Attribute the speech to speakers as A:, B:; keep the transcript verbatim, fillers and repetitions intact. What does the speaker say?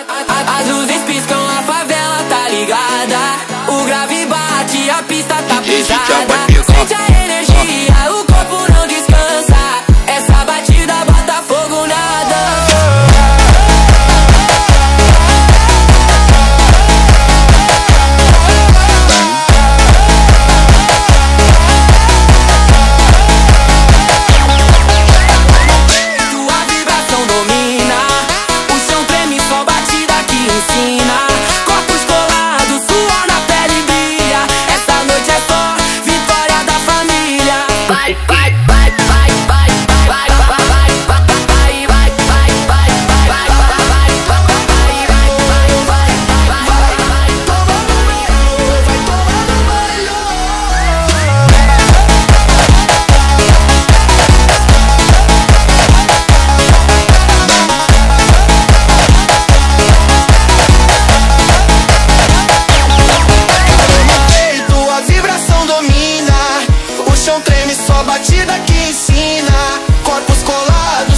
A: As luzes piscam, a favela tá ligada. O grave bate, a pista tá pesada. Sente a energia, o corpo não descansa. Essa batida bota fogo na dança. Tua vibração domina, o chão treme, só batida que ensina. Corpos colados, suor na pele brilha. Essa noite é só vitória da família. Vai, vai, vai, vai, vai, vai, vai, vai, vai, vai, vai, vai, vai, vai, tua vibração domina, o chão treme, só batida que ensina. Corpos colados,